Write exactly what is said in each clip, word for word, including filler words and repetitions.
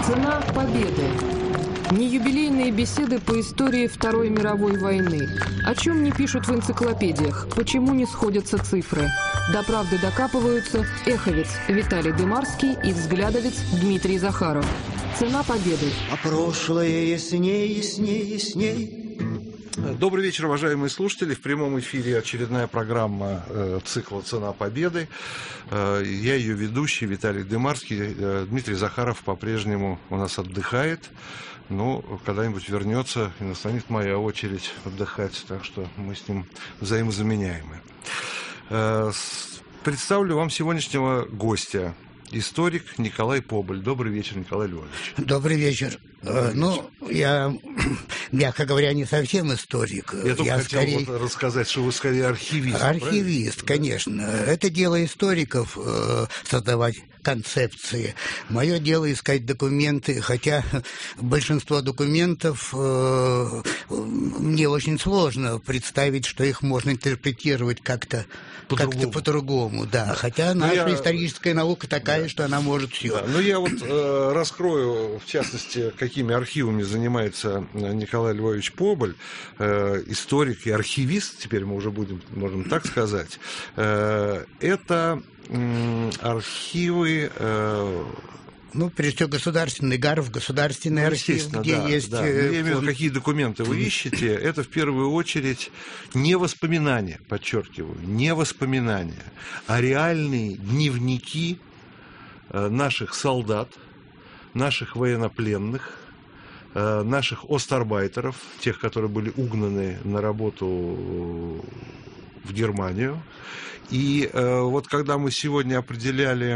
Цена победы. Неюбилейные беседы по истории Второй мировой войны. О чем не пишут в энциклопедиях, почему не сходятся цифры. До правды докапываются эховец Виталий Дымарский и взглядовец Дмитрий Захаров. Цена победы. А прошлое ясней, ясней, ясней. Добрый вечер, уважаемые слушатели. В прямом эфире очередная программа э, цикла «Цена победы». Э, я ее ведущий Виталий Дымарский. Э, Дмитрий Захаров по-прежнему у нас отдыхает. Но когда-нибудь вернется и настанет моя очередь отдыхать. Так что мы с ним взаимозаменяемы. Э, с... Представлю вам сегодняшнего гостя. Историк Николай Поболь. Добрый вечер, Николай Львович. Добрый вечер. Добрый ну, вечер. я, мягко говоря, не совсем историк. Я только я хотел скорее... вот рассказать, что вы скорее архивист. Архивист, правильно? Конечно. Это дело историков э, создавать концепции. Мое дело искать документы, хотя большинство документов э, мне очень сложно представить, что их можно интерпретировать как-то по-другому. Как-то по-другому, да. да. Хотя но наша я... историческая наука такая, да. что она может все. Да. Ну, я вот э, раскрою, в частности, какими архивами занимается Николай Львович Поболь, э, историк и архивист, теперь мы уже будем, можем так сказать. Э, это э, архивы... Э, Ну, прежде всего, государственный ГАРФ, государственный ну, архив, где да, есть... Да. Я имею в виду, какие документы вы ищете. Это, в первую очередь, не воспоминания, подчеркиваю, не воспоминания, а реальные дневники наших солдат, наших военнопленных, наших остарбайтеров, тех, которые были угнаны на работу в Германию. И вот когда мы сегодня определяли...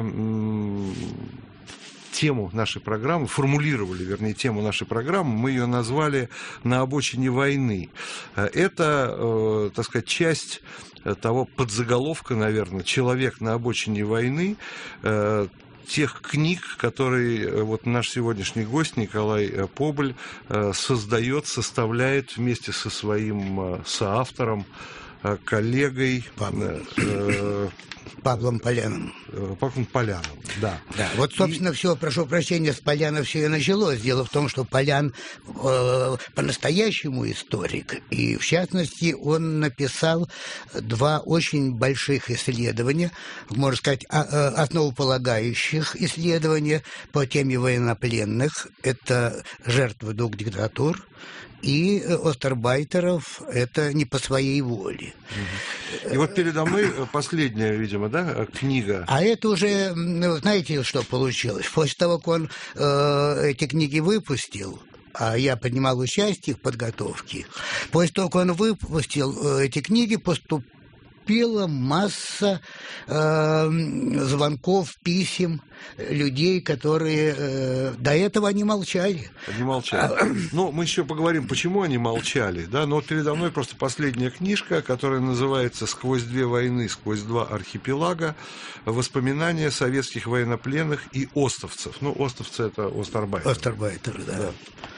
тему нашей программы, формулировали, вернее, тему нашей программы, мы ее назвали «На обочине войны». Это, э, так сказать, часть того подзаголовка, наверное, «Человек на обочине войны», э, тех книг, которые вот наш сегодняшний гость Николай Поболь э, создает, составляет вместе со своим э, соавтором, э, коллегой... Павлом. Э, Павлом Поляном. Павлом Поляном, да. да. Вот, собственно, и... все, прошу прощения, с Поляна все и началось. Дело в том, что Полян э, по-настоящему историк. И, в частности, он написал два очень больших исследования, можно сказать, основополагающих исследования по теме военнопленных. Это «Жертвы двух диктатур». И остарбайтеров – это не по своей воле. И вот передо мной последняя, видимо, да, книга. А это уже, знаете, что получилось? После того, как он э, эти книги выпустил, а я принимал участие в подготовке, после того, как он выпустил э, эти книги, поступил Поступила масса э, звонков, писем людей, которые э, до этого они молчали. Они молчали. Ну, мы еще поговорим, почему они молчали. Да? Но вот передо мной просто последняя книжка, которая называется «Сквозь две войны, сквозь два архипелага. Воспоминания советских военнопленных и остовцев». Ну, остовцы – это остарбайтеры. Остарбайтеры, да. да.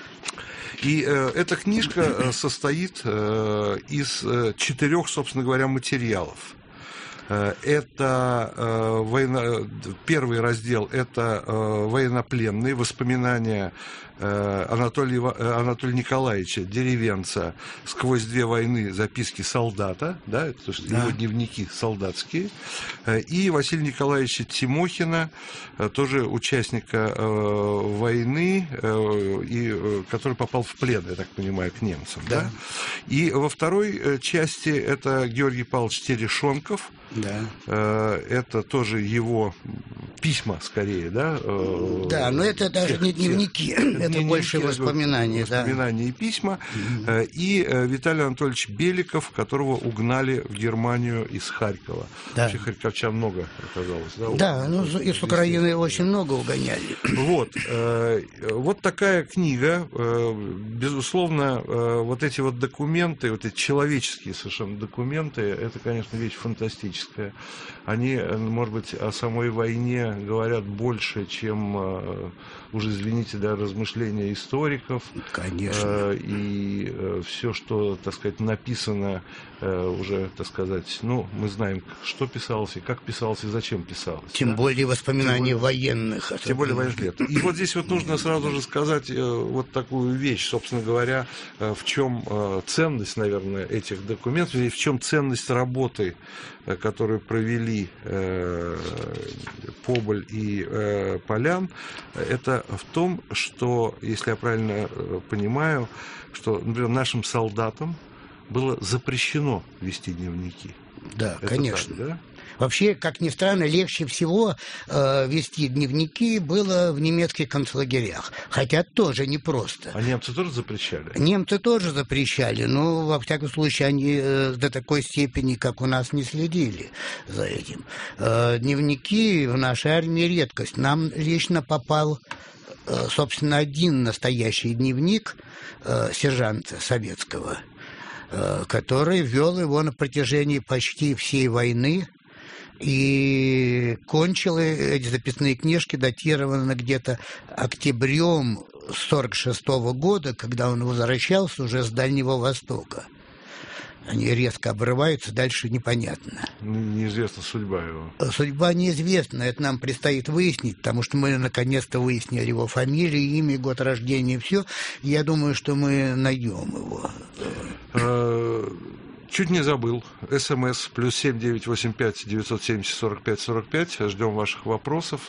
И э, эта книжка э, состоит э, из э, четырех, собственно говоря, материалов. Э, это э, военно... первый раздел – это э, военнопленные воспоминания э, Анатолия, Анатолия Николаевича Деревенца «Сквозь две войны. Записки солдата», да, это да. его дневники солдатские, и Василия Николаевича Тимохина, тоже участника э, войны, э, и, э, который попал в плен, я так понимаю, к немцам. Да. Да? И во второй части это Георгий Павлович Терешонков. Да. Э, это тоже его письма, скорее, да? Э, да, но это даже тех, не дневники, тех, это дневники, больше воспоминания. Воспоминания да. и письма. Mm-hmm. И Виталий Анатольевич Беликов, которого угнали в Германию из Харькова. Да. Вообще харьковчан много оказалось. Да, да ну из Украины очень много угоняли. Вот. Вот такая книга. Безусловно, вот эти вот документы, вот эти человеческие совершенно документы, это, конечно, вещь фантастическая. историческое. Они, может быть, о самой войне говорят больше, чем, уже, извините, да, размышления историков. Конечно. И все, что, так сказать, написано уже, так сказать, ну, мы знаем, что писалось, и как писалось, и зачем писалось. Тем да? более воспоминания тем более, военных. Тем более военных лет. И вот здесь вот нужно сразу же сказать вот такую вещь, собственно говоря, в чем ценность, наверное, этих документов, и в чем ценность работы, которую провели Поболь и Полян, это в том, что, если я правильно понимаю, что, например, нашим солдатам было запрещено вести дневники. Да, это конечно. Так, да? Вообще, как ни странно, легче всего э, вести дневники было в немецких концлагерях. Хотя тоже непросто. А немцы тоже запрещали? Немцы тоже запрещали, но, во всяком случае, они э, до такой степени, как у нас, не следили за этим. Э, дневники в нашей армии редкость. Нам лично попал, э, собственно, один настоящий дневник э, сержанта советского, э, который вел его на протяжении почти всей войны. И кончил эти записные книжки, датированы где-то октябрем сорок шестого года, когда он возвращался уже с Дальнего Востока. Они резко обрываются, дальше непонятно. Неизвестна судьба его. Судьба неизвестна, это нам предстоит выяснить, потому что мы наконец-то выяснили его фамилию, имя, год рождения, все. Я думаю, что мы найдем его. Чуть не забыл. СМС плюс семь девять восемь пять девятьсот семьдесят сорок пять сорок пять. Ждем ваших вопросов.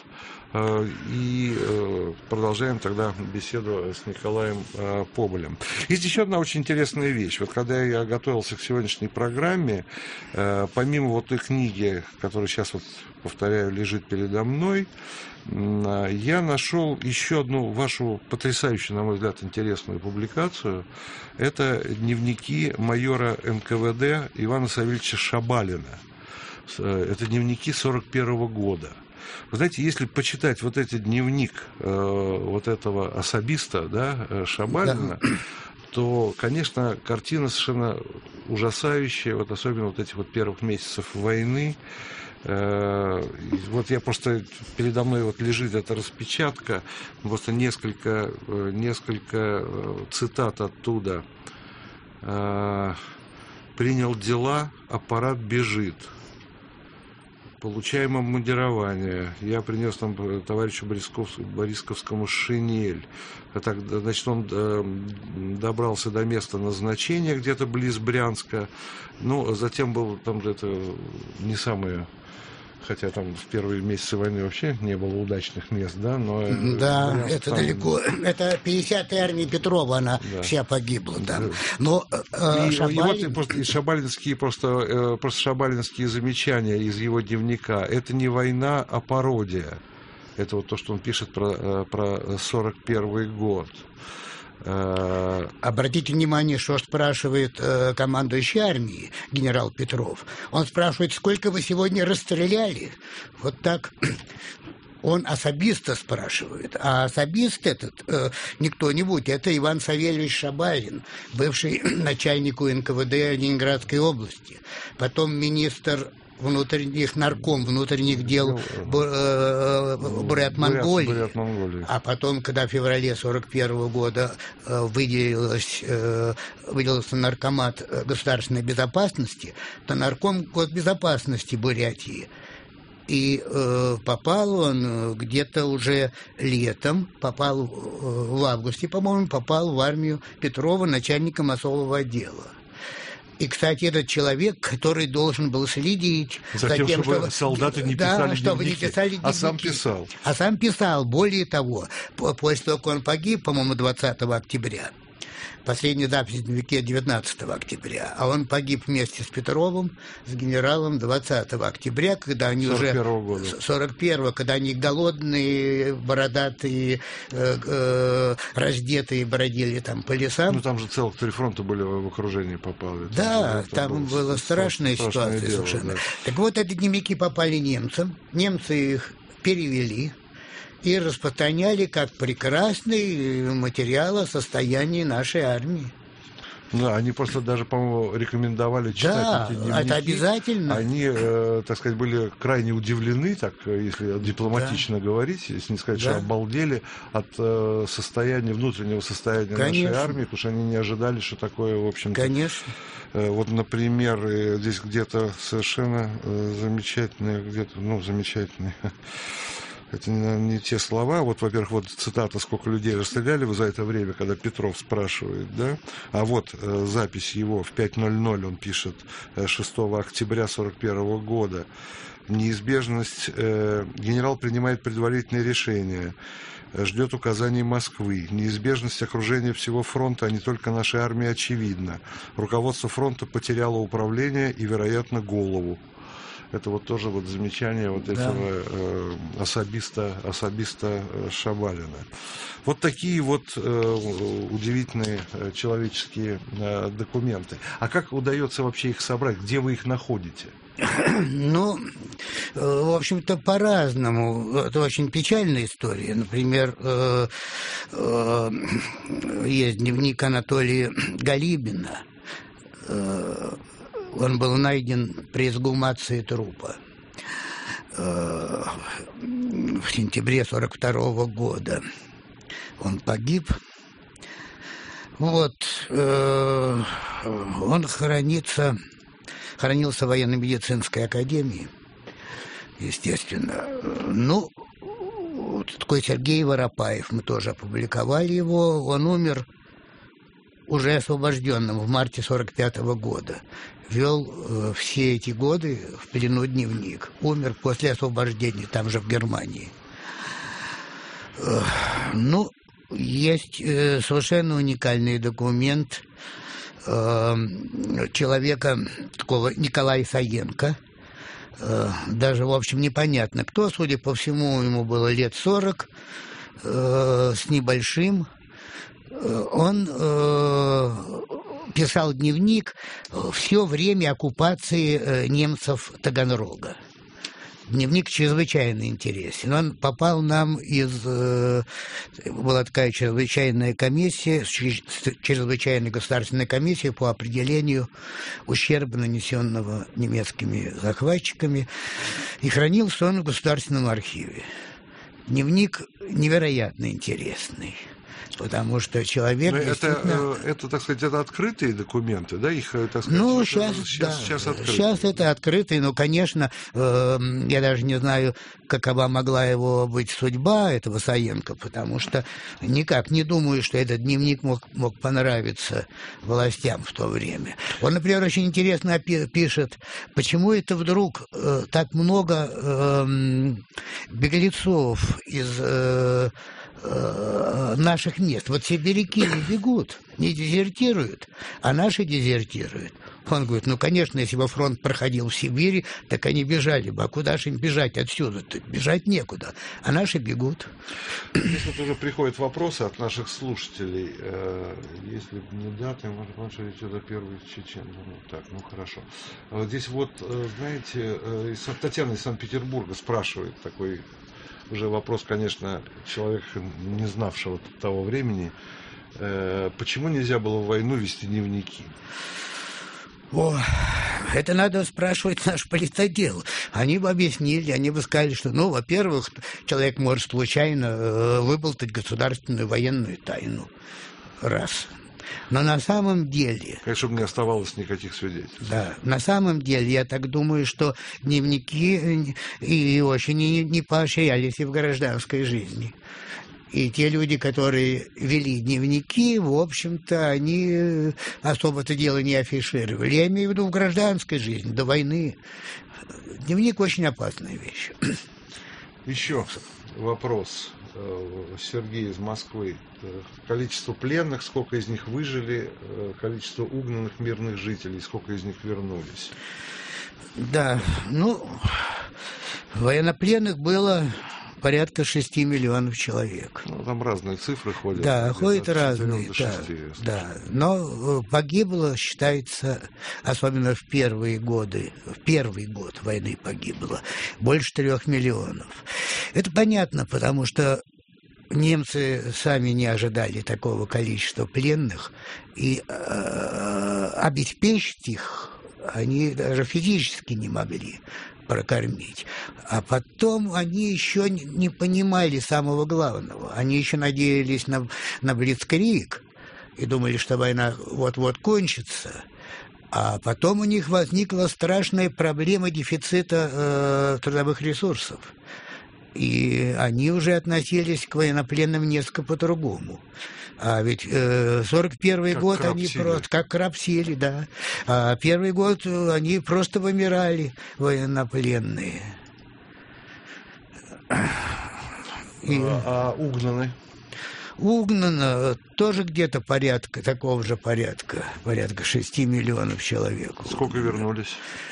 И продолжаем тогда беседу с Николаем Поболем. Есть еще одна очень интересная вещь. Вот когда я готовился к сегодняшней программе, помимо вот той книги, которая сейчас, вот, повторяю, лежит передо мной, я нашел еще одну вашу потрясающую, на мой взгляд, интересную публикацию. Это дневники майора эн ка вэ дэ Ивана Савельевича Шабалина. Это дневники сорок первого года. Вы знаете, если почитать вот этот дневник э, вот этого особиста, да, Шабалина, да, то, конечно, картина совершенно ужасающая, вот особенно вот этих вот первых месяцев войны. Э, вот я просто, передо мной вот лежит эта распечатка, просто несколько, несколько цитат оттуда. Э, «Принял дела, аппарат бежит. Получаем обмундирование. Я принес там товарищу Борисков, Борисковскому шинель. Так, значит, он добрался до места назначения где-то близ Брянска. Ну, затем был там где-то не самое... Хотя там в первые месяцы войны вообще не было удачных мест, да, но... Да, Брянск, это там... далеко. Это пятидесятая армия Петрова, она да. вся погибла там. Да. Но э, и, Шабалин... и вот просто, и шабалинские, просто, э, просто шабалинские замечания из его дневника. Это не война, а пародия. Это вот то, что он пишет про, про сорок первый год. Обратите внимание, что спрашивает э, командующий армией генерал Петров. Он спрашивает, сколько вы сегодня расстреляли? Вот так. Он особиста спрашивает. А особист этот э, не кто-нибудь, это Иван Савельевич Шабалин, бывший начальник эн ка вэ дэ Ленинградской области, потом министр внутренних, нарком внутренних дел Бурят-Монголии. А потом, когда в феврале сорок первого года выделилось, выделился наркомат государственной безопасности, то нарком госбезопасности Бурятии. И э, попал он где-то уже летом, попал в августе, по-моему, попал в армию Петрова начальником особого отдела. И, кстати, этот человек, который должен был следить за тем, чтобы, чтобы солдаты не писали да, чтобы дневники, не писали дневники. А сам писал. А сам писал. Более того, после того, как он погиб, по-моему, двадцатого октября, последняя запись в дневнике девятнадцатого октября, а он погиб вместе с Петровым, с генералом двадцатого октября, когда они сорок первого уже... года. сорок первого, когда они голодные, бородатые, э, э, раздетые бродили там по лесам. Ну, там же целых три фронта были в окружении попали. Да, там, там была было страшная ситуация дело, совершенно. Да. Так вот, эти дневники попали немцам, немцы их перевели и распространяли как прекрасный материал о состоянии нашей армии. Да, они просто даже, по-моему, рекомендовали читать Да, эти дневники. это обязательно. Они, э, так сказать, были крайне удивлены, так, если дипломатично да. говорить, если не сказать, да. что обалдели от э, состояния, внутреннего состояния Конечно. нашей армии, потому что они не ожидали, что такое, в общем-то... Конечно. Э, вот, например, э, здесь где-то совершенно э, замечательные, где-то, ну, замечательные... Это не, не те слова. Вот, во-первых, вот цитата, сколько людей расстреляли вы за это время, когда Петров спрашивает, да? А вот э, запись его в пять ноль ноль, он пишет, э, шестого октября сорок первого года. Неизбежность, э, генерал принимает предварительные решения, ждет указаний Москвы. Неизбежность окружения всего фронта, а не только нашей армии, очевидна. Руководство фронта потеряло управление и, вероятно, голову. Это вот тоже вот замечание вот да. этого э, особиста, особиста Шабалина. Вот такие вот э, удивительные э, человеческие э, документы. А как удается вообще их собрать? Где вы их находите? Ну, в общем-то, по-разному. Это очень печальная история. Например, э, э, есть дневник Анатолия Галибина. Э, Он был найден при эксгумации трупа э, в сентябре сорок второго года. Он погиб. Вот. Э, он хранится, хранился в военно-медицинской академии, естественно. Ну, вот такой Сергей Воропаев, мы тоже опубликовали его. Он умер уже освобожденным в марте сорок пятого года. Вел э, все эти годы в плену дневник. Умер после освобождения, там же в Германии. Э, ну, есть э, совершенно уникальный документ э, человека, такого Николая Саенко. Э, даже, в общем, непонятно кто. Судя по всему, ему было лет сорок э, с небольшим. Он э, писал дневник все время оккупации э, немцев Таганрога. Дневник чрезвычайно интересен. Он попал нам из... Э, была такая чрезвычайная комиссия, чрезвычайная государственная комиссия по определению ущерба, нанесенного немецкими захватчиками. И хранился он в Государственном архиве. Дневник невероятно интересный. Потому что человек это, действительно... это, так сказать, это открытые документы, да? Их, так сказать, ну, это, сейчас, сейчас, да. сейчас, открытые. Сейчас это открытые, но, конечно, э, я даже не знаю, какова могла его быть судьба, этого Саенко, потому что никак не думаю, что этот дневник мог, мог понравиться властям в то время. Он, например, очень интересно пишет, почему это вдруг э, так много э, беглецов из... Э, наших мест. Вот сибиряки не бегут, не дезертируют, а наши дезертируют. Он говорит, ну, конечно, если бы фронт проходил в Сибири, так они бежали бы. А куда же им бежать отсюда-то? Бежать некуда. А наши бегут. Здесь вот уже приходят вопросы от наших слушателей. Если не даты, может, речь идет о первой чечен. Ну, так, ну, хорошо. Здесь вот, знаете, Татьяна из Санкт-Петербурга спрашивает такой... Уже вопрос, конечно, человека, не знавшего того времени. Э, почему нельзя было в войну вести дневники? О, это надо спрашивать наш политотдел. Они бы объяснили, они бы сказали, что, ну, во-первых, человек может случайно э, выболтать государственную военную тайну. Раз. Но на самом деле... Конечно, чтобы не оставалось никаких свидетельств. Да, на самом деле, я так думаю, что дневники и очень не, не поощрялись и в гражданской жизни. И те люди, которые вели дневники, в общем-то, они особо-то дело не афишировали. Я имею в виду в гражданской жизни, до войны. Дневник очень опасная вещь. Еще вопрос. Сергей из Москвы. Количество пленных, сколько из них выжили, количество угнанных мирных жителей, сколько из них вернулись? Да, ну, военнопленных было порядка шести миллионов человек. Ну, там разные цифры ходят. Да, ходят разные, да, да. Но погибло, считается, особенно в первые годы, в первый год войны погибло больше трех миллионов. Это понятно, потому что немцы сами не ожидали такого количества пленных, и э, обеспечить их они даже физически не могли прокормить. А потом они еще не понимали самого главного. Они еще надеялись на, на блицкриг и думали, что война вот-вот кончится. А потом у них возникла страшная проблема дефицита э, трудовых ресурсов. И они уже относились к военнопленным несколько по-другому. А ведь э, сорок первый как год крапсили. Они просто как крапсили, да. А первый год они просто вымирали, военнопленные. И... А, а угнаны? Угнано тоже где-то порядка, такого же порядка, порядка шести миллионов человек. Сколько вернулись?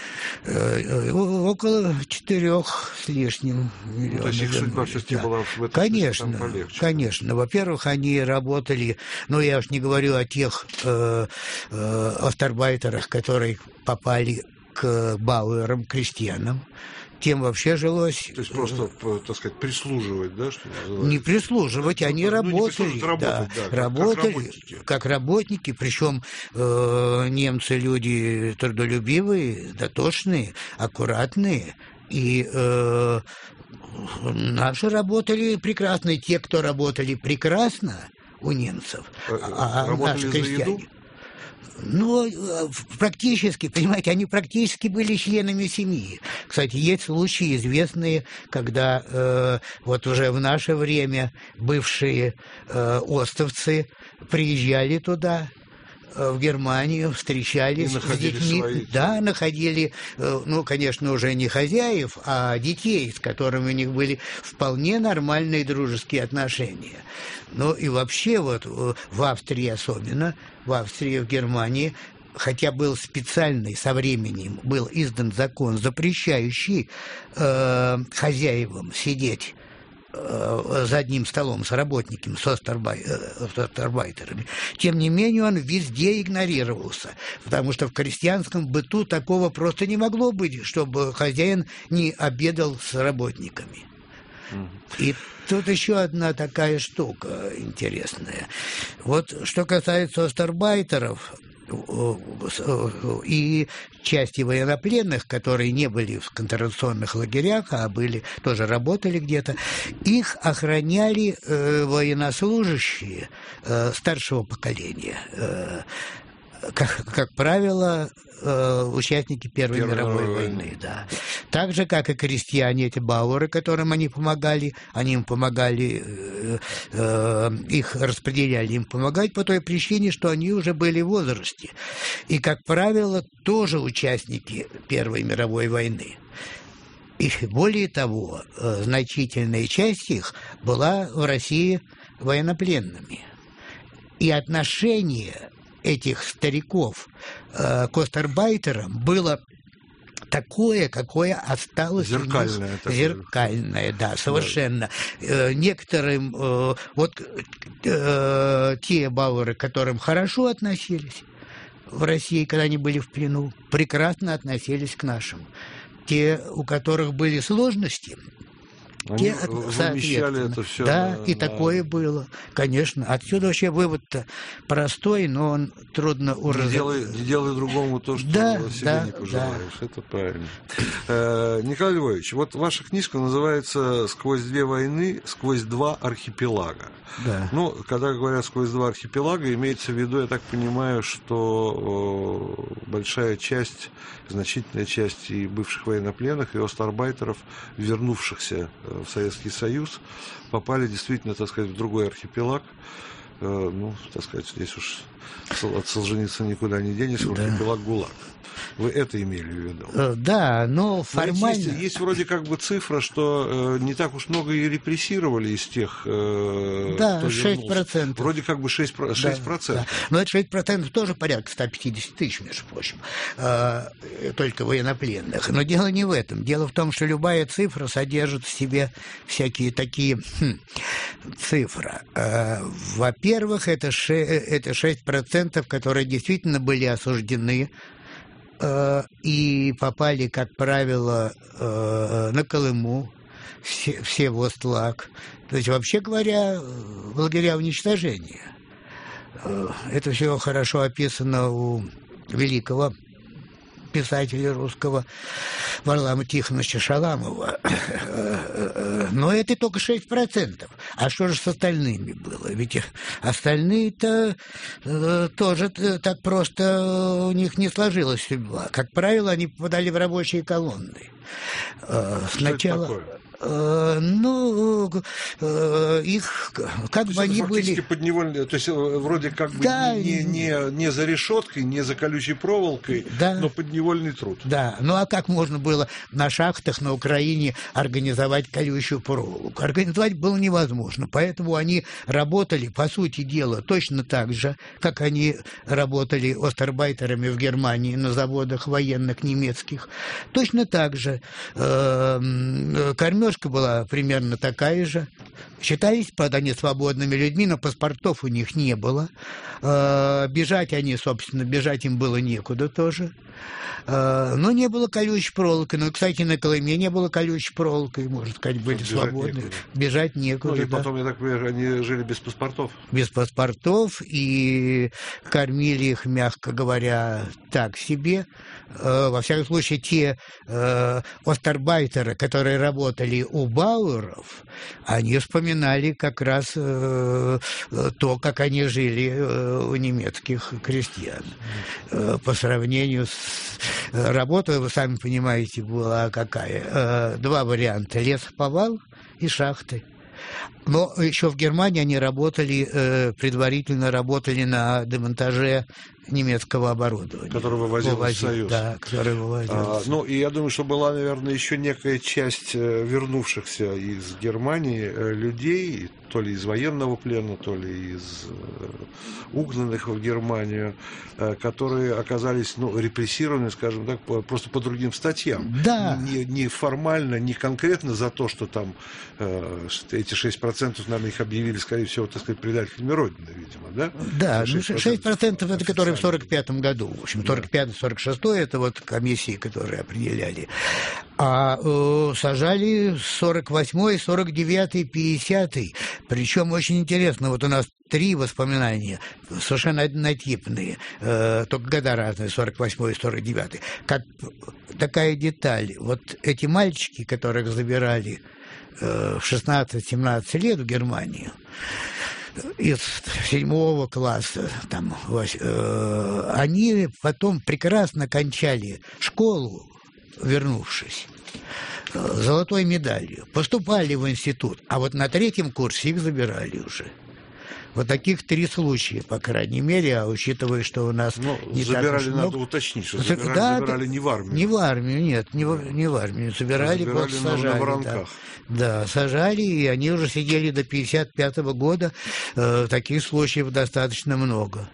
Около четырех с лишним миллионов. Ну, то есть их судьба все-таки да. была в этом Конечно, смысле, там полегче. Конечно. Во-первых, они работали, ну, я уж не говорю о тех э, э, остарбайтерах, которые попали к бауэрам, крестьянам. Тем вообще жилось... То есть просто, так сказать, прислуживать, да? Что не прислуживать, они ну, работали. Не работать, да, да, работали как работники. Как работники, причем э, немцы люди трудолюбивые, дотошные, аккуратные. И э, наши работали прекрасно. И те, кто работали прекрасно у немцев, а, а наши крестьяне... Ну, практически, понимаете, они практически были членами семьи. Кстати, есть случаи известные, когда э, вот уже в наше время бывшие э, остовцы приезжали туда, э, в Германию, встречались с детьми. Свои... Да, находили, э, ну, конечно, уже не хозяев, а детей, с которыми у них были вполне нормальные дружеские отношения. Ну и вообще вот в Австрии особенно, в Австрии, в Германии, хотя был специальный со временем, был издан закон, запрещающий э, хозяевам сидеть э, за одним столом с работниками, с остарбайтерами. Тем не менее, он везде игнорировался, потому что в крестьянском быту такого просто не могло быть, чтобы хозяин не обедал с работниками. И тут еще одна такая штука интересная. Вот что касается остарбайтеров и части военнопленных, которые не были в концентрационных лагерях, а были, тоже работали где-то, их охраняли э, военнослужащие э, старшего поколения. Э, Как, как правило, э, участники Первой, Первой мировой войны, войны, да. Так же, как и крестьяне, эти бауэры, которым они помогали, они им помогали, э, э, их распределяли им помогать по той причине, что они уже были в возрасте. И, как правило, тоже участники Первой мировой войны. И более того, э, значительная часть их была в России военнопленными. И отношение этих стариков э, к остарбайтерам было такое, какое осталось зеркальное, у них. Такое. Зеркальное, да, совершенно. Да. Э, некоторым, э, вот э, те бауэры, к которым хорошо относились в России, когда они были в плену, прекрасно относились к нашим. Те, у которых были сложности, Они вымещали это все. Да, на, и на... такое было, конечно. Отсюда вообще вывод-то простой, но он трудно уразуметь. Не делай, не делай другому то, что да, себе да, не пожелаешь. Да. Это правильно. Николай Львович, вот ваша книжка называется «Сквозь две войны, сквозь два архипелага». Да. Ну, когда говорят «сквозь два архипелага», имеется в виду, я так понимаю, что большая часть, значительная часть и бывших военнопленных, и остарбайтеров, вернувшихся в Советский Союз, попали действительно, так сказать, в другой архипелаг. Ну, так сказать, здесь уж от Солженицына никуда не денешься, да. Архипелаг ГУЛАГ. Вы это имели в виду? Да, но формально... Есть, есть вроде как бы цифра, что э, не так уж много и репрессировали из тех, э, да, кто шесть процентов. Вроде как бы шесть процентов. Да, да. Но это шесть процентов тоже порядка ста пятидесяти тысяч, между прочим, э, только военнопленных. Но дело не в этом. Дело в том, что любая цифра содержит в себе всякие такие хм, цифры. Э, во-первых, это, ше, это шесть процентов, которые действительно были осуждены и попали, как правило, на Колыму, все, Всевостлак. То есть, вообще говоря, лагеря уничтожения. Это все хорошо описано у великого писателя русского Варлама Тихоновича Шаламова. Но это только шесть процентов. А что же с остальными было? Ведь остальные-то тоже так просто у них не сложилась судьба. Как правило, они попадали в рабочие колонны. Сначала... Что это такое? Ну, их, как бы они были... подневольные, то есть вроде как бы да, не, не, не за решеткой, не за колючей проволокой, да, но подневольный труд. Да, ну а как можно было на шахтах на Украине организовать колючую проволоку? Организовать было невозможно, поэтому они работали, по сути дела, точно так же, как они работали остарбайтерами в Германии на заводах военных немецких. Точно так же э, кормежка была примерно такая же. Считались, правда, они свободными людьми, но паспортов у них не было. Э, бежать они, собственно, бежать им было некуда тоже. Э, но не было колючей проволоки. Ну, кстати, на Колыме не было колючей проволоки, можно сказать, были бежать свободны. Некуда. Бежать некуда. Ну, и да. потом, я так понимаю, они жили без паспортов. Без паспортов, и кормили их, мягко говоря, так себе. Э, во всяком случае, те э, остарбайтеры, которые работали у Бауэров, они вспоминали как раз э, то, как они жили э, у немецких крестьян. Э, по сравнению с работой, вы сами понимаете, была какая? Э, два варианта: лесоповал и шахты. Но еще в Германии они работали, э, предварительно работали на демонтаже немецкого оборудования. Который вывозил в Союз. Да, который вывозил. А, ну, и я думаю, что была, наверное, еще некая часть вернувшихся из Германии людей, то ли из военного плена, то ли из угнанных в Германию, которые оказались, ну, репрессированы, скажем так, просто по другим статьям. Да. Не, не формально, не конкретно за то, что там э, эти шесть процентов, наверное, их объявили, скорее всего, так сказать, предателями Родины, видимо, да? Да, шесть процентов это которые в сорок пятом году. В общем, сорок пятый — сорок шестой это вот комиссии, которые определяли. А э, сажали сорок восьмой, сорок девятый, пятидесятый. Причем очень интересно, вот у нас три воспоминания, совершенно однотипные, э, только года разные, сорок восьмой и сорок девятый. Как такая деталь, вот эти мальчики, которых забирали э, в шестнадцать-семнадцать лет в Германию, из седьмого класса, там, э, они потом прекрасно кончали школу, вернувшись, золотой медалью, поступали в институт, а вот на третьем курсе их забирали уже. Вот таких три случая, по крайней мере, а учитывая, что у нас ну, не забирали, так уж много... надо уточнить, что забирали, да, забирали не в армию. Не в армию, нет, не в, не в армию. Забирали, забирали просто на, сажали. На воронках. Да. да, сажали, и они уже сидели до пятьдесят пятого года. Э, таких случаев достаточно много.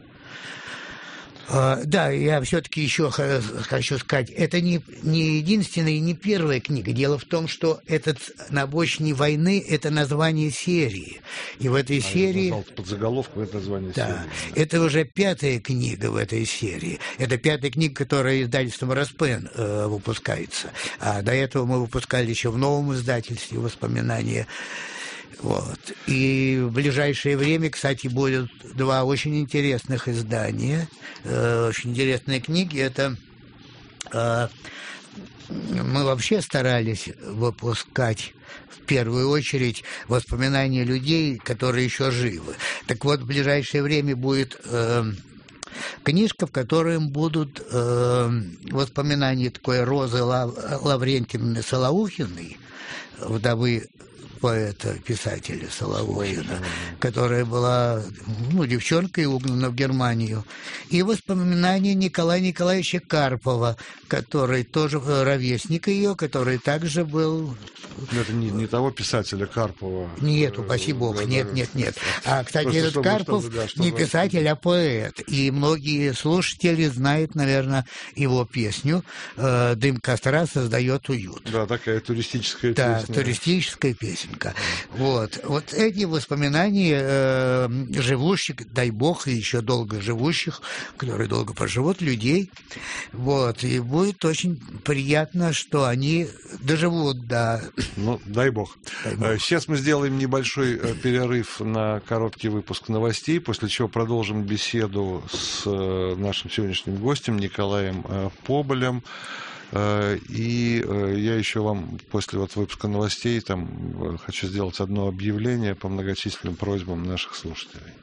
Да, я все-таки еще хочу сказать, это не, не единственная и не первая книга. Дело в том, что этот «На обочине войны» — это название серии. И в этой а серии... Я назвал под заголовком это название да, серии. Это уже пятая книга в этой серии. Это пятая книга, которая издательством «Распен» э, выпускается. А до этого мы выпускали еще в новом издательстве «Воспоминания». Вот. И в ближайшее время, кстати, будут два очень интересных издания, э, очень интересные книги. Это э, мы вообще старались выпускать в первую очередь воспоминания людей, которые еще живы. Так вот, в ближайшее время будет э, книжка, в которой будут э, воспоминания такой Розы Лав... Лаврентьевны Солоухиной, вдовы поэта, писателя Солоухина, которая была, ну, девчонкой, угнана в Германию, и воспоминания Николая Николаевича Карпова, который тоже ровесник ее, который также был... Но это не, не того писателя Карпова. Нет, упаси бог, да, нет, нет, нет. А, кстати, просто этот чтобы, Карпов чтобы, да, чтобы... не писатель, а поэт. И многие слушатели знают, наверное, его песню «Дым костра создает уют». Да, такая туристическая да, песня. Да, туристическая песня. Лещенко. Вот, вот эти воспоминания э, живущих, дай бог, и еще долго живущих, которые долго проживут, людей. Вот, и будет очень приятно, что они доживут до... Ну, дай бог. дай бог. Сейчас мы сделаем небольшой перерыв на короткий выпуск новостей, после чего продолжим беседу с нашим сегодняшним гостем Николаем Поболем. И я еще вам после вот выпуска новостей там хочу сделать одно объявление по многочисленным просьбам наших слушателей.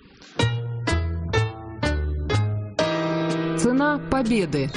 Цена победы.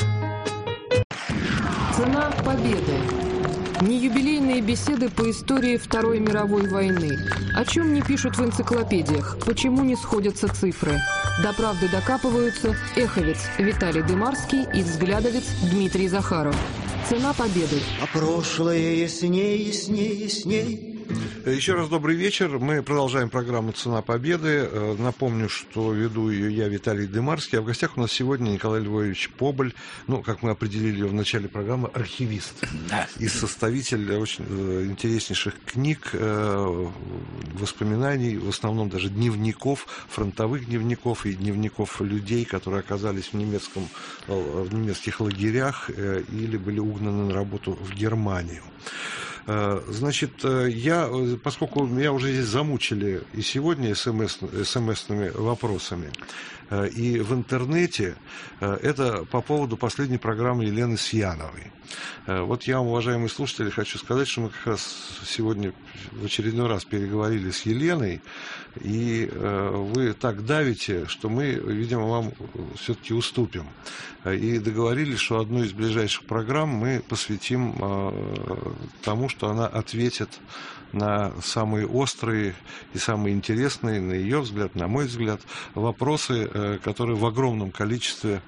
Цена победы. Неюбилейные беседы по истории Второй мировой войны. О чем не пишут в энциклопедиях, почему не сходятся цифры. До правды докапываются эховец Виталий Дымарский и взглядовец Дмитрий Захаров. Цена победы. А прошлое ясней, ясней, ясней. Еще раз добрый вечер. Мы продолжаем программу «Цена победы». Напомню, что веду ее я, Виталий Дымарский. А в гостях у нас сегодня Николай Львович Поболь. Ну, как мы определили в начале программы, архивист. Да. И составитель очень интереснейших книг, воспоминаний, в основном даже дневников, фронтовых дневников и дневников людей, которые оказались в, немецком, в немецких лагерях или были угнаны на работу в Германию. Значит, я, поскольку меня уже здесь замучили и сегодня смс, смс-ными вопросами, и в интернете, это по поводу последней программы Елены Сьяновой. Вот я вам, уважаемые слушатели, хочу сказать, что мы как раз сегодня в очередной раз переговорили с Еленой, и вы так давите, что мы, видимо, вам все-таки уступим. И договорились, что одну из ближайших программ мы посвятим тому, что она ответит на самые острые и самые интересные, на ее взгляд, на мой взгляд, вопросы, которые в огромном количестве,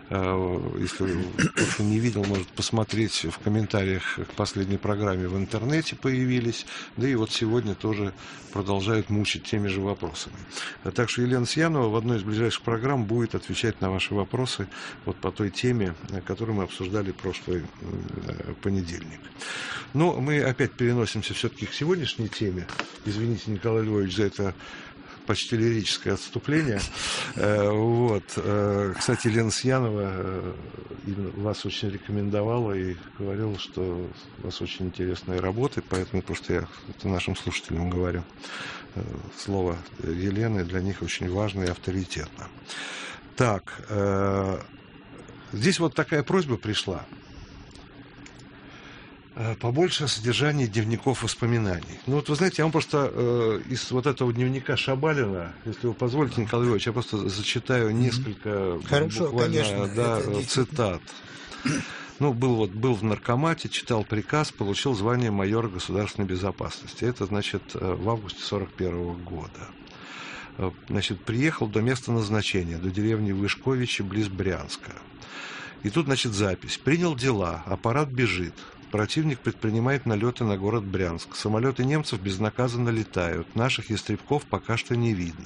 если кто-то не видел, может посмотреть в комментариях к последней программе в интернете появились, да и вот сегодня тоже продолжают мучить теми же вопросами. Так что Елена Сьянова в одной из ближайших программ будет отвечать на ваши вопросы вот по той теме, которую мы обсуждали в прошлый понедельник. Но мы опять переносимся все-таки к сегодняшней теме. Извините, Николай Львович, за это почти лирическое отступление. Вот. Кстати, Елена Сьянова вас очень рекомендовала и говорила, что у вас очень интересные работы, поэтому просто я это нашим слушателям говорю. Слово Елены для них очень важно и авторитетно. Так, здесь вот такая просьба пришла. Побольше о содержании дневников воспоминаний. Ну вот вы знаете, я вам просто э, из вот этого дневника Шабалина, если вы позволите, Николай Львович, я просто зачитаю несколько Хорошо, буквально, конечно, да, цитат. Ну, был, вот, был в наркомате, читал приказ, получил звание майора государственной безопасности. Это, значит, в августе сорок первого года. Значит, приехал до места назначения, до деревни Вышковичи, близ Брянска. И тут, значит, запись. Принял дела, аппарат бежит. Противник предпринимает налеты на город Брянск. Самолеты немцев безнаказанно летают. Наших ястребков пока что не видно.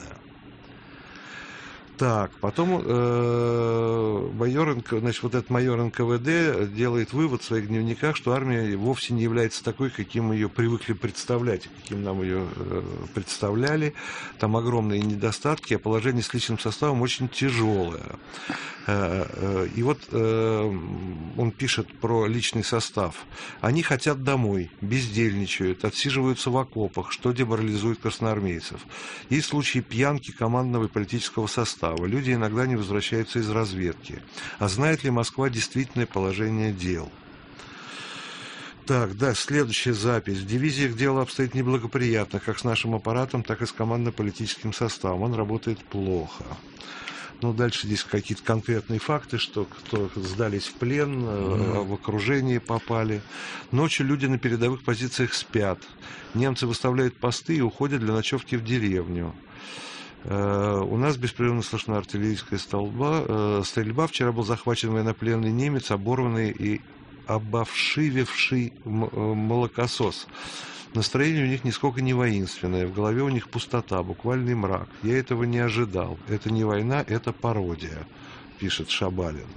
Так, потом э, майор, значит, вот этот майор эн ка вэ дэ делает вывод в своих дневниках, что армия вовсе не является такой, каким ее привыкли представлять, каким нам ее э, представляли. Там огромные недостатки, а положение с личным составом очень тяжелое. Э, э, и вот э, он пишет про личный состав. Они хотят домой, бездельничают, отсиживаются в окопах, что деморализует красноармейцев. Есть случаи пьянки командного и политического состава. Люди иногда не возвращаются из разведки. А знает ли Москва действительное положение дел? Так, да, следующая запись. В дивизиях дело обстоит неблагоприятно, как с нашим аппаратом, так и с командно-политическим составом. Он работает плохо. Ну, дальше здесь какие-то конкретные факты, что кто сдались в плен, mm-hmm. в окружение попали. Ночью люди на передовых позициях спят. Немцы выставляют посты и уходят для ночевки в деревню. У нас беспрерывно слышна артиллерийская стрельба. стрельба. Вчера был захвачен военнопленный немец, оборванный и обовшивевший молокосос. Настроение у них нисколько не воинственное, в голове у них пустота, буквальный мрак. Я этого не ожидал. Это не война, это пародия, пишет Шабалин.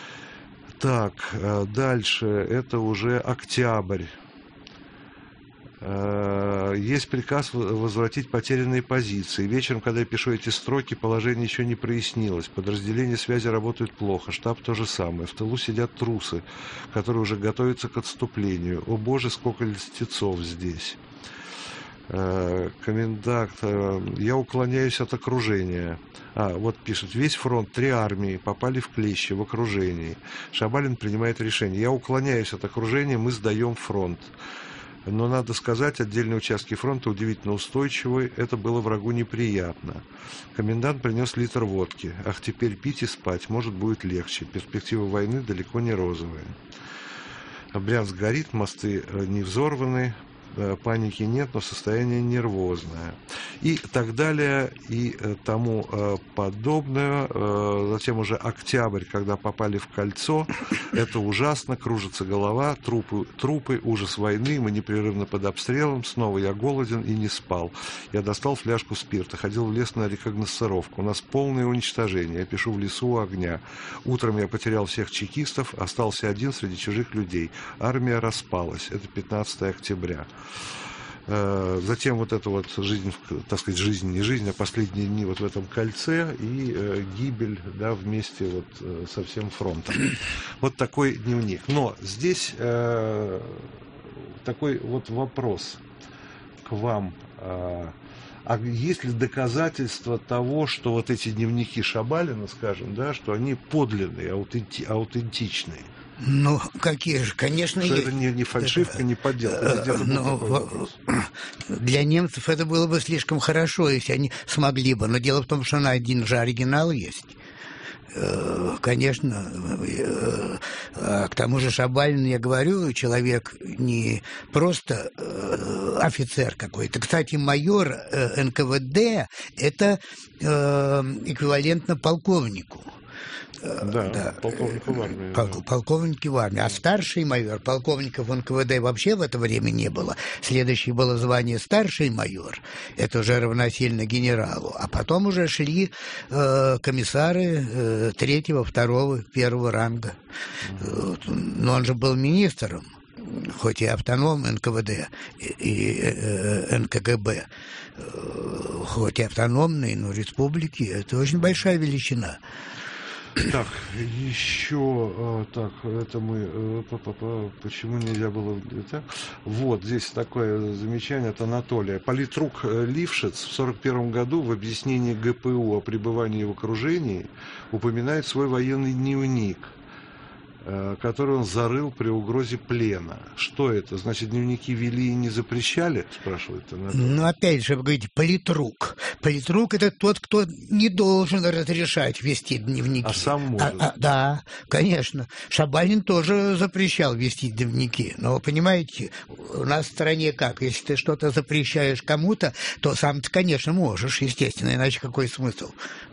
Так, дальше, это уже октябрь. Есть приказ возвратить потерянные позиции. Вечером, когда я пишу эти строки, положение еще не прояснилось. Подразделения связи работают плохо, штаб то же самое. В тылу сидят трусы, которые уже готовятся к отступлению. О боже, сколько льстецов здесь. Комендант, я уклоняюсь от окружения. А, вот пишет, весь фронт, три армии попали в клещи, в окружении. Шабалин принимает решение. Я уклоняюсь от окружения, мы сдаем фронт. Но, надо сказать, отдельные участки фронта удивительно устойчивые. Это было врагу неприятно. Комендант принес литр водки. Ах, теперь пить и спать, может, будет легче. Перспективы войны далеко не розовые. Брянск горит, мосты не взорваны. Паники нет, но состояние нервозное. И так далее, и тому подобное. Затем уже октябрь, когда попали в кольцо. Это ужасно, кружится голова, трупы, трупы, ужас войны, мы непрерывно под обстрелом. Снова я голоден и не спал. Я достал фляжку спирта, ходил в лес на рекогносцировку. У нас полное уничтожение. Я пишу в лесу у огня. Утром я потерял всех чекистов, остался один среди чужих людей. Армия распалась. Это пятнадцатое октября. Затем вот эта вот жизнь, так сказать, жизнь не жизнь, а последние дни вот в этом кольце и э, гибель, да, вместе вот э, со всем фронтом. Вот такой дневник. Но здесь э, такой вот вопрос к вам. Э, а есть ли доказательства того, что вот эти дневники Шабалина, скажем, да, что они подлинные, аутенти, аутентичные? Ну, какие же, конечно, что есть. Это не, не фальшивка, это, не подделка. Ну, для немцев это было бы слишком хорошо, если они смогли бы. Но дело в том, что на один же оригинал есть. Конечно, к тому же Шабалин, я говорю, человек не просто офицер какой-то. Кстати, майор эн ка вэ дэ – это эквивалентно полковнику. Да, да, полковнику в армии. Пол, да. Полковники в армии. А старший майор, полковников эн ка вэ дэ вообще в это время не было. Следующее было звание старший майор. Это уже равносильно генералу. А потом уже шли э, комиссары э, третьего, второго, первого ранга. Угу. Но он же был министром, хоть и автоном эн ка вэ дэ и э, эн ка гэ бэ, э, хоть и автономный, но республики. Это очень большая величина. Так, еще, так, это мы, почему нельзя было, так? Вот, здесь такое замечание от Анатолия. Политрук Лившиц в сорок первом году в объяснении гэ пэ у о пребывании в окружении упоминает свой военный дневник, который он зарыл при угрозе плена. Что это? Значит, дневники вели и не запрещали? Спрашивает Анатолий. Ну, опять же, вы говорите, политрук. Политрук – это тот, кто не должен разрешать вести дневники. А сам может. А, а, да, конечно. Шабалин тоже запрещал вести дневники. Но, понимаете, у нас в стране как? Если ты что-то запрещаешь кому-то, то сам ты, конечно, можешь, естественно. Иначе какой смысл?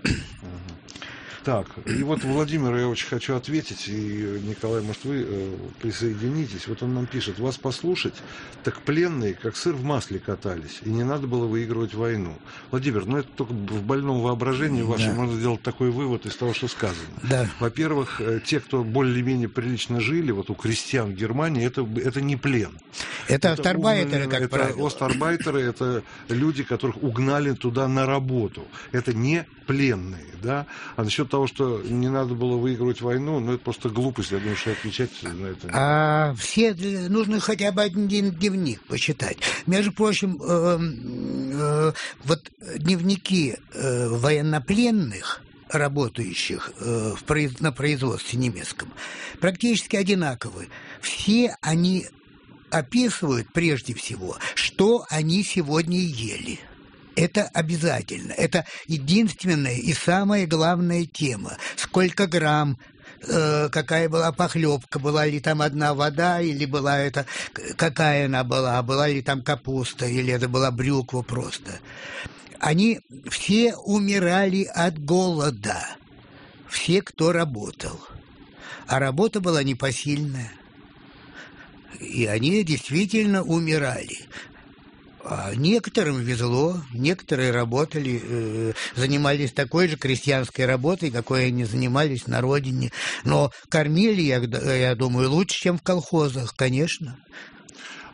Так, и вот Владимиру я очень хочу ответить, и, Николай, может, вы э, присоединитесь. Вот он нам пишет, вас послушать, так пленные, как сыр в масле катались, и не надо было выигрывать войну. Владимир, ну это только в больном воображении вашем, да, можно сделать такой вывод из того, что сказано. Да. Во-первых, те, кто более-менее прилично жили, вот у крестьян в Германии, это, это не плен. Это, это остарбайтеры, как это правило. Остарбайтеры, это люди, которых угнали туда на работу. Это не пленные, да. А насчет того, что не надо было выигрывать войну, ну, это просто глупость, я думаю, что отвечать на это. А все, нужно хотя бы один дневник почитать. Между прочим, э, э, вот дневники э, военнопленных, работающих э, в произ... на производстве немецком, практически одинаковы. Все они описывают прежде всего, что они сегодня ели. Это обязательно. Это единственная и самая главная тема. Сколько грамм, э, какая была похлебка, была ли там одна вода, или была это, какая она была, была ли там капуста, или это была брюква просто. Они все умирали от голода. Все, кто работал. А работа была непосильная. И они действительно умирали. А некоторым везло, некоторые работали, э, занимались такой же крестьянской работой, какой они занимались на родине. Но кормили, я, я думаю, лучше, чем в колхозах, конечно.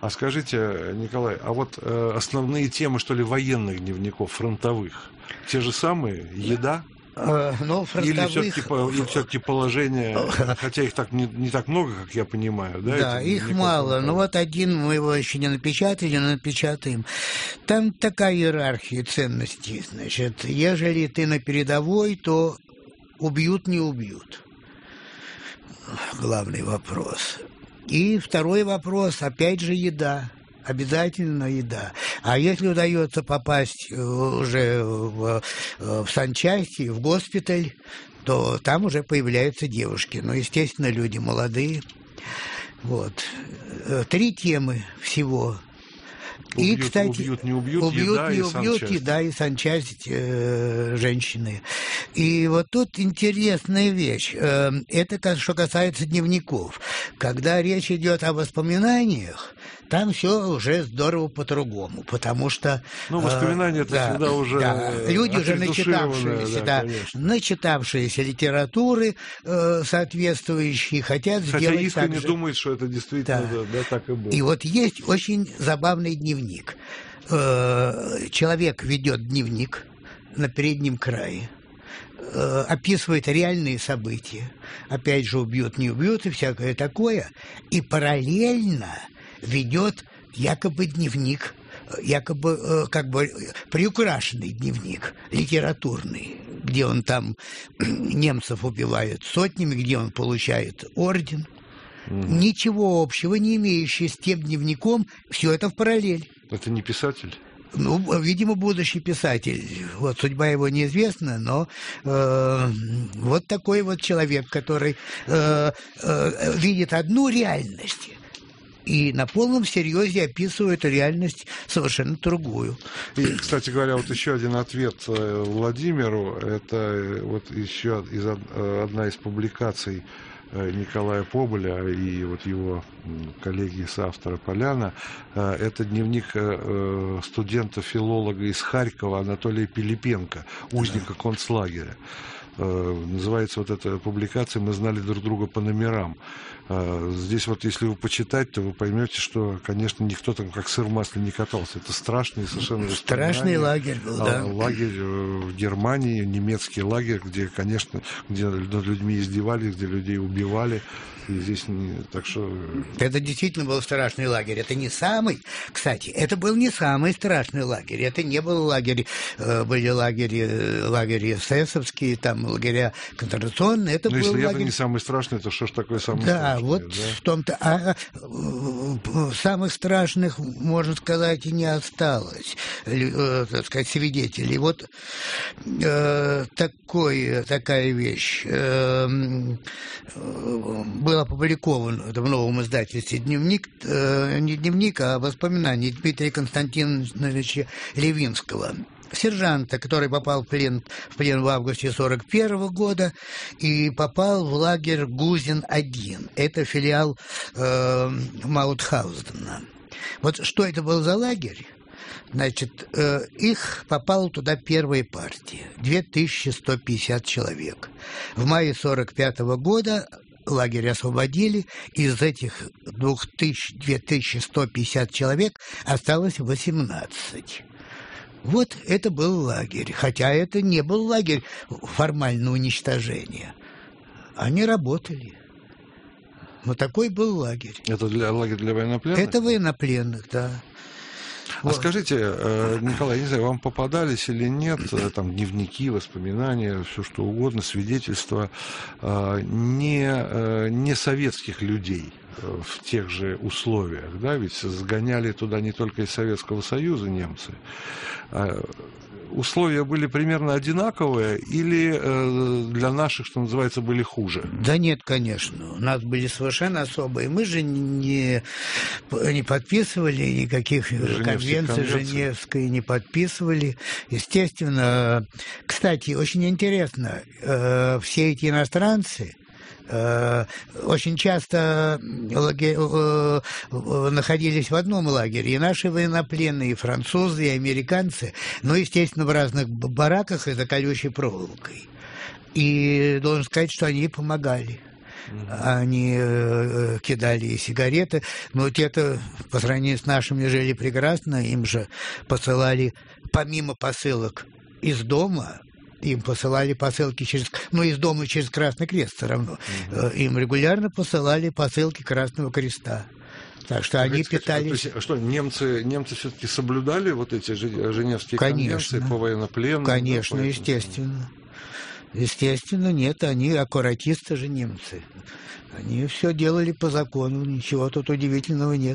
А скажите, Николай, а вот э, основные темы, что ли, военных дневников, фронтовых, те же самые? Еда? Э, ну, фронтовых... Или все-таки, или все-таки положение, хотя их так не, не так много, как я понимаю, да? Да, их мало, но вот один мы его еще не напечатали, но напечатаем. Там такая иерархия ценностей, значит, ежели ты на передовой, то убьют, не убьют. Главный вопрос. И второй вопрос, опять же, еда. Обязательно еда. А если удается попасть уже в, в санчасти, в госпиталь, то там уже появляются девушки. Ну, естественно, люди молодые. Вот. Три темы всего. Убьют, и, кстати, убьют, не убьют, убьют, еда не и убьют, санчасть. еда и санчасть э, женщины. И вот тут интересная вещь. Э, это что касается дневников. Когда речь идет о воспоминаниях, там все уже здорово по-другому, потому что... Ну, воспоминания э, это да, всегда уже да, люди уже начитавшиеся, да, да, начитавшиеся литературы э, соответствующие, хотят Хотя сделать искренне так же. думают, что это действительно Да. да, да, так и было. И вот есть очень забавный дневник. Э, Человек ведет дневник на переднем крае, э, описывает реальные события. Опять же, убьют, не убьют и всякое такое. И параллельно ведет якобы дневник, якобы э, как бы приукрашенный дневник, литературный, где он там немцев убивает сотнями, где он получает орден. Mm. Ничего общего не имеющий с тем дневником, все это в параллель. Это не писатель? Ну, видимо, будущий писатель. Вот судьба его неизвестна, но э, вот такой вот человек, который э, э, видит одну реальность и на полном серьезе описывает реальность совершенно другую. И, кстати говоря, вот еще один ответ Владимиру. Это вот еще из, одна из публикаций Николая Поболя и вот его коллеги соавтора Поляна. Это дневник студента-филолога из Харькова Анатолия Пилипенко, узника концлагеря. Называется вот эта публикация «Мы знали друг друга по номерам». Здесь вот, если вы почитать, то вы поймете, что, конечно, никто там как сыр в масле не катался. Это страшный совершенно... Страшный лагерь был, да. Лагерь в Германии, немецкий лагерь, где, конечно, где над людьми издевались, где людей убивали. И здесь не... Так что... Это действительно был страшный лагерь. Это не самый... Кстати, это был не самый страшный лагерь. Это не был лагерь... Были лагеря, лагеря эсэсовские, там лагеря концентрационные. Это Но был если лагерь... это не самый страшный, то что ж такое самый да, страшный? Вот да, в том-то... А, самых страшных, можно сказать, и не осталось, так сказать, свидетелей. Вот э, такой, такая вещь. Э, был опубликован в новом издательстве дневник, э, не дневник, а воспоминания Дмитрия Константиновича Левинского, сержанта, который попал в плен, в плен в августе сорок первого года и попал в лагерь Гузин один. Это филиал э, Маутхаузена. Вот что это был за лагерь? Значит, э, их попала туда первая партия, две тысячи сто пятьдесят человек. В мае сорок пятого года лагерь освободили, из этих две тысячи сто пятьдесят человек осталось восемнадцать. Вот это был лагерь, хотя это не был лагерь формального уничтожения. Они работали. Но такой был лагерь. Это для, лагерь для военнопленных? Это военнопленных, да. А вот. Скажите, Николай, я не знаю, вам попадались или нет там дневники, воспоминания, все что угодно, свидетельства не, не советских людей в тех же условиях, да, ведь сгоняли туда не только из Советского Союза немцы. Условия были примерно одинаковые или э, для наших, что называется, были хуже? Да нет, конечно. У нас были совершенно особые. Мы же не, не подписывали никаких конвенций Женевской, не подписывали. Естественно, кстати, очень интересно, э, все эти иностранцы очень часто находились в одном лагере. И наши военнопленные, и французы, и американцы, ну, естественно, в разных бараках и за колючей проволокой. И должен сказать, что они помогали. Они э, кидали и сигареты. Но вот это, по сравнению с нашими, жили прекрасно. Им же посылали, помимо посылок из дома, им посылали посылки через... Ну, из дома через Красный Крест все равно. Угу. Им регулярно посылали посылки Красного Креста. Так что они сказать, питались... То есть, что, немцы, немцы все-таки соблюдали вот эти Женевские Конечно. конвенции по военнопленным? Конечно, да, естественно. Естественно, нет, они аккуратисты же немцы. Они все делали по закону, ничего тут удивительного нет.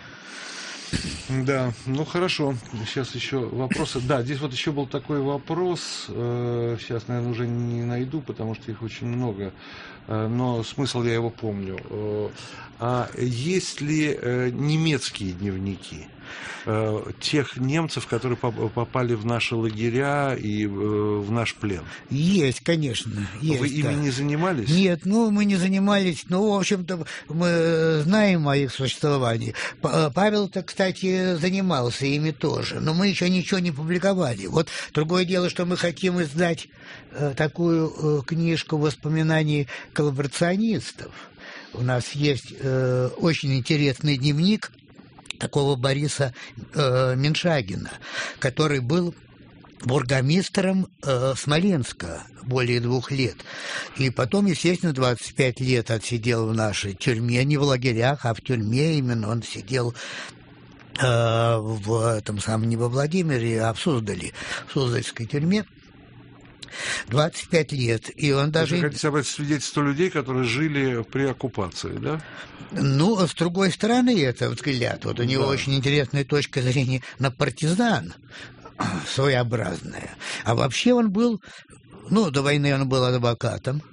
Да, ну хорошо. Сейчас еще вопросы. Да, здесь вот еще был такой вопрос. Сейчас, наверное, уже не найду, потому что их очень много. Но смысл я его помню. А есть ли немецкие дневники тех немцев, которые попали в наши лагеря и в наш плен? Есть, конечно. Есть, Вы ими да. не занимались? Нет, ну мы не занимались. Ну, в общем-то, мы знаем о их существовании. Павел-то, кстати, занимался ими тоже, но мы еще ничего не публиковали. Вот другое дело, что мы хотим издать такую книжку воспоминаний коллаборационистов. У нас есть э, очень интересный дневник такого Бориса э, Меншагина, который был бургомистром э, Смоленска более двух лет. И потом, естественно, двадцать пять лет отсидел в нашей тюрьме, не в лагерях, а в тюрьме именно. Он сидел э, в этом самом, не во Владимире, а в Суздале, в Суздальской тюрьме. двадцать пять лет. И он даже... Вы хотите собрать свидетельство людей, которые жили при оккупации, да? Ну, с другой стороны, это взгляд. Вот у него да. очень интересная точка зрения на партизан, своеобразная. А вообще он был... Ну, до войны он был адвокатом.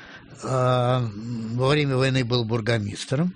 А во время войны был бургомистром.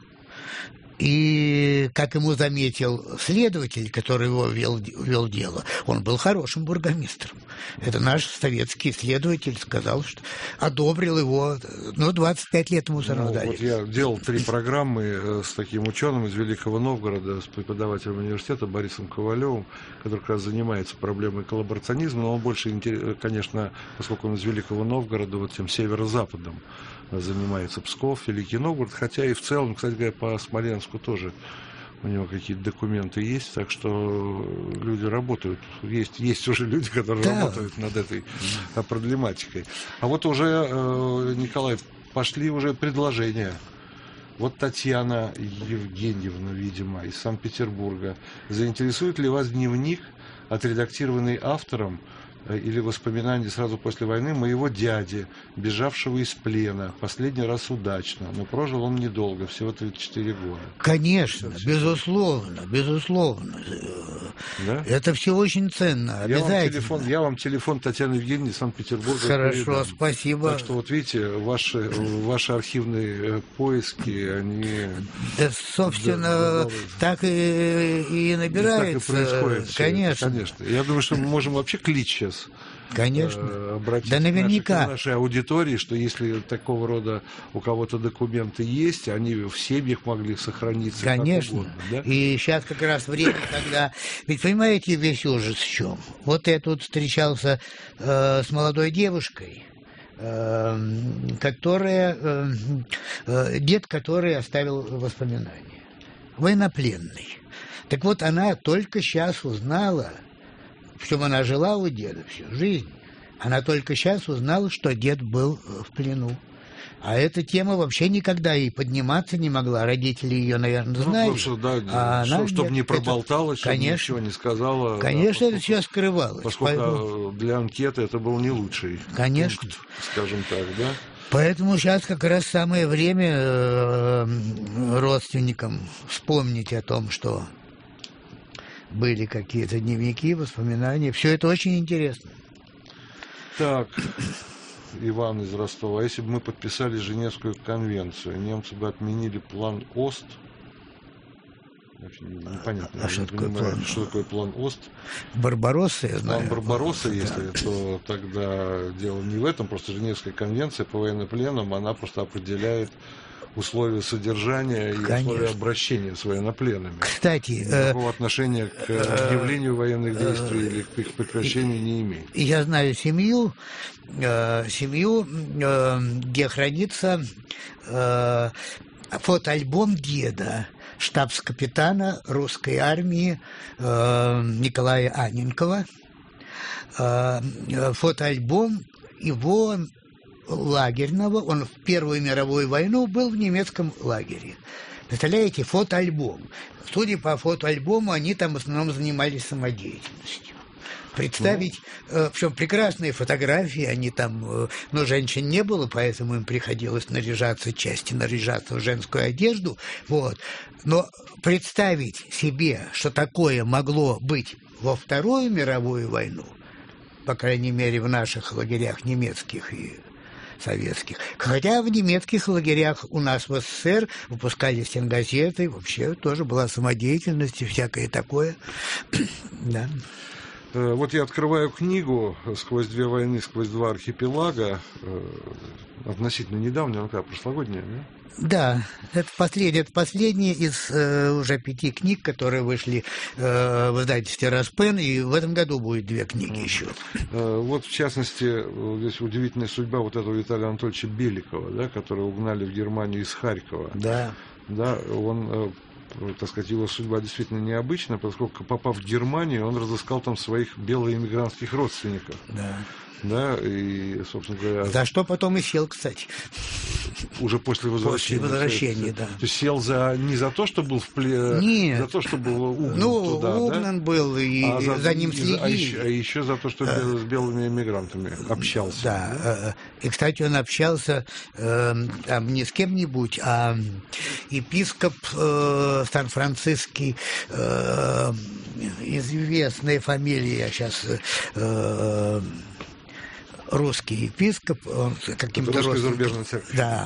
И, как ему заметил следователь, который его вел, вел дело, он был хорошим бургомистром. Это наш советский следователь сказал, что одобрил его. Ну, двадцать пять лет ему все равно ну, дали. Вот я делал три программы с таким ученым из Великого Новгорода, с преподавателем университета Борисом Ковалевым, который как раз занимается проблемой коллаборационизма, но он больше, конечно, поскольку он из Великого Новгорода, вот тем северо-западом занимается Псков, Великий Новгород, хотя и в целом, кстати говоря, по Смоленску тоже у него какие-то документы есть, так что люди работают. Есть, есть уже люди, которые да. работают над этой проблематикой. А вот уже, Николай, пошли уже предложения. Вот Татьяна Евгеньевна, видимо, из Санкт-Петербурга. Заинтересует ли вас дневник, отредактированный автором, или воспоминания сразу после войны моего дяди, бежавшего из плена, последний раз удачно, но прожил он недолго, всего тридцать четыре года. Конечно, все, безусловно, безусловно. Да? Это все очень ценно, обязательно. Я вам телефон, я вам телефон Татьяны Евгеньевны из Санкт-Петербурга Хорошо, передам. спасибо. Так что вот видите, ваши, ваши архивные поиски, они... Да, собственно, да, да, так и, и набирается. И так и происходит. Конечно. Конечно. Я думаю, что мы можем вообще клич сейчас Конечно. обратиться да наверняка. к нашей, нашей аудитории, что если такого рода у кого-то документы есть, они в семьях могли сохраниться. Конечно. Угодно, да? И сейчас как раз время, когда... Ведь понимаете, весь ужас в чем? Вот я тут встречался э, с молодой девушкой, э, которая... Э, э, дед, который оставил воспоминания. Военнопленный. Так вот, она только сейчас узнала... Причем она жила у деда всю жизнь. Она только сейчас узнала, что дед был в плену. А эта тема вообще никогда и подниматься не могла. Родители ее, наверное, знали. Ну, что, да, а что, она, чтобы нет, не проболталась, чтобы конечно, ничего не сказала. Конечно, да, поскольку, это все скрывалось. Поскольку поэтому... для анкеты это был не лучший конечно. пункт, скажем так, да? Поэтому сейчас как раз самое время родственникам вспомнить о том, что были какие-то дневники, воспоминания. Все это очень интересно. Так, Иван из Ростова. А если бы мы подписали Женевскую конвенцию, немцы бы отменили план ОСТ? Непонятно. А что такое понимаю, план? Что такое план ОСТ? Барбаросса, я знаю. План Барбаросса, если, да. то тогда дело не в этом. Просто Женевская конвенция по военнопленным, она просто определяет условия содержания и Конечно. условия обращения с военнопленными. Кстати, Никакого э, отношения к объявлению военных действий или к их прекращению не имеет. Я знаю семью, э, семью, э, где хранится э, фотоальбом деда, штабс-капитана русской армии э, Николая Анненкова. Э, фотоальбом его лагерного, он в Первую мировую войну был в немецком лагере. Представляете, фотоальбом. Судя по фотоальбому, они там в основном занимались самодеятельностью. Представить, ну. причем прекрасные фотографии, они там, но женщин не было, поэтому им приходилось наряжаться, части наряжаться в женскую одежду, вот. Но представить себе, что такое могло быть во Вторую мировую войну, по крайней мере, в наших лагерях немецких и советских. Хотя в немецких лагерях у нас в СССР выпускали стенгазеты, вообще тоже была самодеятельность и всякое такое. Да. Вот я открываю книгу «Сквозь две войны, сквозь два архипелага», относительно недавняя, ну как, прошлогодняя, да? Да, это последняя, это последняя из э, уже пяти книг, которые вышли э, в издательстве «Распен», и в этом году будет две книги еще. Вот, в частности, здесь удивительная судьба вот этого Виталия Анатольевича Беликова, да, которого угнали в Германию из Харькова. Да. Да, он, так сказать, его судьба действительно необычная, поскольку, попав в Германию, он разыскал там своих белоэмигрантских родственников. Да. Да, и, собственно говоря... За что потом и сел, кстати. Уже после возвращения. После возвращения, да. То есть сел за, не за то, что был в плен, Нет. за то, что был угнан ну, туда, угнан да? был, и а за, за ним следили. А еще, а еще за то, что а, с белыми эмигрантами общался. Да, да? И, кстати, он общался э, там, не с кем-нибудь, а епископ э, Сан-Франциский, э, известная фамилия, я сейчас... Э, русский епископ, он каким-то русской ростом... зарубежной церкви. Да.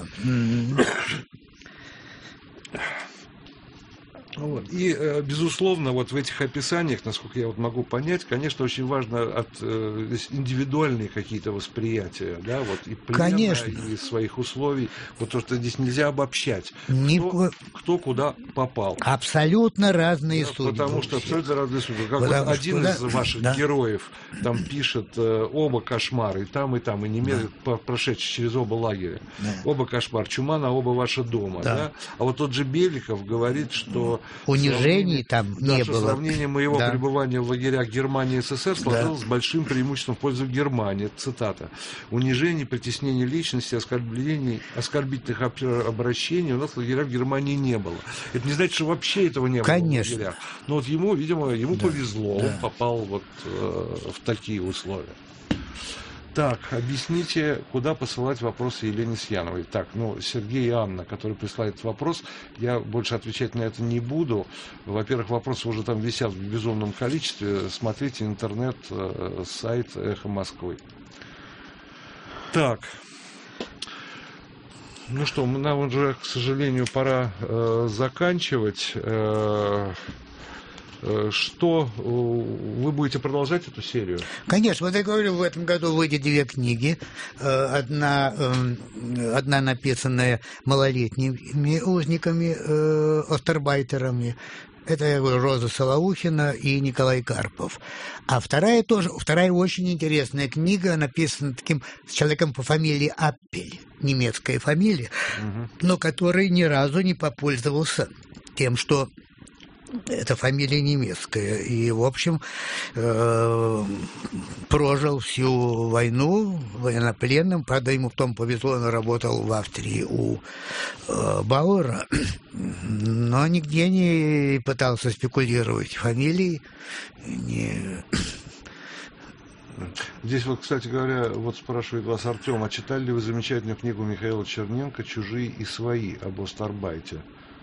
Вот. И, безусловно, вот в этих описаниях, насколько я вот могу понять, конечно, очень важно от, э, индивидуальные какие-то восприятия, да, вот и плена, конечно. И своих условий, вот то, что здесь нельзя обобщать, Ни кто, в... кто куда попал. Абсолютно разные да, судьбы. Потому что абсолютно разные судьбы. Как потому вот один что, из да, ваших да. героев там пишет э, оба кошмара, и там, и там, и немедленно да. прошедший через оба лагеря. Да. Оба кошмар, чума на оба ваши дома. Да. Да? А вот тот же Беликов говорит, что унижений там да, не что было. Сравнение моего да. пребывания в лагерях Германии и СССР сложилось да. с большим преимуществом в пользу Германии. Это цитата. Унижений, притеснений личности, оскорблений, оскорбительных обращений у нас в лагерях в Германии не было. Это не значит, что вообще этого не Конечно. было в лагерях. Но вот ему, видимо, ему да. повезло. Да. Он попал вот э, в такие условия. Так, объясните, куда посылать вопросы Елене Сьяновой. Так, ну, Сергей и Анна, которые присылают вопрос, я больше отвечать на это не буду. Во-первых, вопросы уже там висят в безумном количестве. Смотрите интернет, сайт «Эхо Москвы». Так. Ну что, нам уже, к сожалению, пора э, заканчивать. Э, Что вы будете продолжать эту серию? Конечно, вот я говорю, в этом году выйдет две книги. Одна, одна написанная малолетними узниками, остарбайтерами. Это, я говорю, Роза Солоухина и Николай Карпов. А вторая тоже, вторая очень интересная книга, написана таким человеком по фамилии Аппель, немецкая фамилия, угу. но который ни разу не попользовался тем, что это фамилия немецкая. И, в общем, э, прожил всю войну военнопленным. Правда, ему в том повезло, он работал в Австрии у э, Бауэра, но нигде не пытался спекулировать фамилией. Не... Здесь вот, кстати говоря, вот спрашивает вас Артем, а читали ли вы замечательную книгу Михаила Черненко «Чужие и свои» об остарбайте?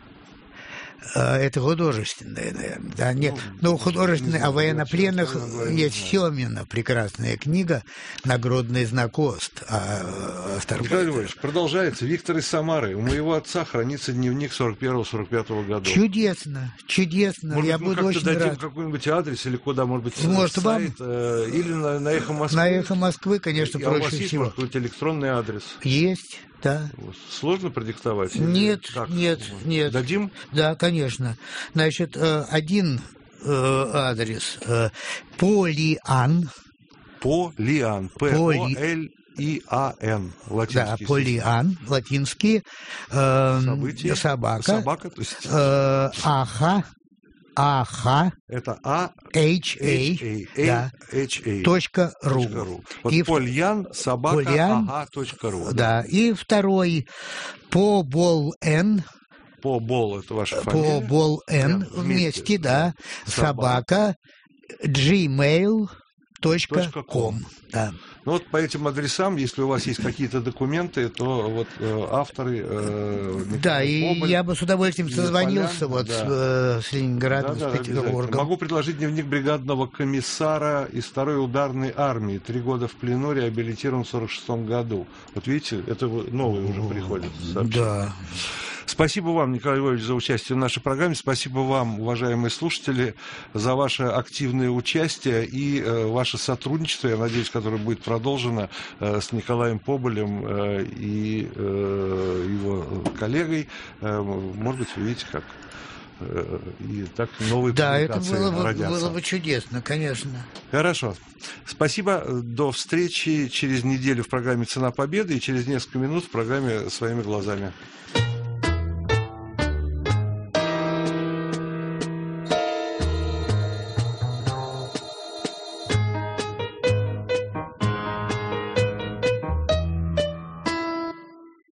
Это художественное, наверное. Да, нет. Ну, художественное, о военнопленных есть Семина, прекрасная книга «Нагрудный знак ОСТ». А Николай Львович, продолжается. Виктор из Самары. У моего отца хранится дневник сорок первого сорок пятого года. Чудесно, чудесно. Может, я мы буду очень дадим рад. какой-нибудь адрес или куда, может быть, может, сайт, вам? Или на, на «Эхо Москвы». На «Эхо Москвы», конечно, и, проще а у вас есть, всего. Может быть, электронный адрес? Есть. да. Сложно продиктовать? Или Нет, как? нет, нет. Дадим? Да, конечно. Значит, один адрес Полиан. Полиан. П-О-Л-И-А-Н. Латинский. Да, Полиан, латинский. Событие. Собака. Собака, то есть. Аха. Аха. Это А. H A. Да. H A. Точка ру. Вот и Польян, собака, Польян, ага, точка ру. Да. И второй Побол-Н. Побол, это ваша фамилия? Побол-Н вместе, вместе, да. Собака. Gmail. Точка ком. Да. Ну вот по этим адресам, если у вас есть какие-то документы, то вот э, авторы... Э, да, и Поболь, я бы с удовольствием созвонился вот да. с, э, с Ленинградом, да, с да, Петербургом. Могу предложить дневник бригадного комиссара из второй ударной армии. Три года в плену, реабилитирован в сорок шестом году. Вот видите, это новые уже приходят сообщения. Да. Спасибо вам, Николай Львович, за участие в нашей программе. Спасибо вам, уважаемые слушатели, за ваше активное участие и э, ваше сотрудничество, я надеюсь, которое будет продолжено э, с Николаем Поболем э, и э, его коллегой. Э, может быть, вы видите, как э, и так новые да, публикации это было бы, родятся. было бы чудесно, конечно. Хорошо. Спасибо. До встречи через неделю в программе «Цена победы» и через несколько минут в программе «Своими глазами».